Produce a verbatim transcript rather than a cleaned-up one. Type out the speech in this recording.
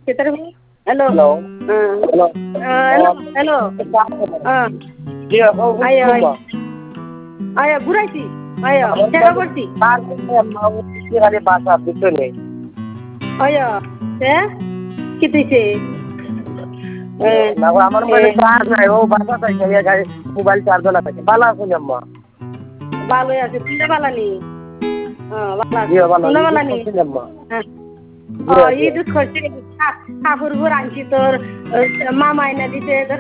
Kita rin. Hello. Hello. Ah. Hello. Ah, hello. Hello. Ah. Iya, oh, Ayo. Kumba. Ayo, ঘুরাইছি। আয়ো, চেষ্টা করছি। তার খালি বাসা পিছনে আয়ো, তে কি দিছে? না আমার মোবাইলে চার্জ নাই ও বাসা চাইছে গাড়ি মোবাইল চার্জ লাগাইছে ভালো আছেন আম্মা ভালোই আছে তুই ভালো নি হ্যাঁ ভালো জি ভালো তুই ভালো নি আম্মা হ্যাঁ ও ঈদ করছে কাপড় গুলো আনছি তোর মামা এনে দিতে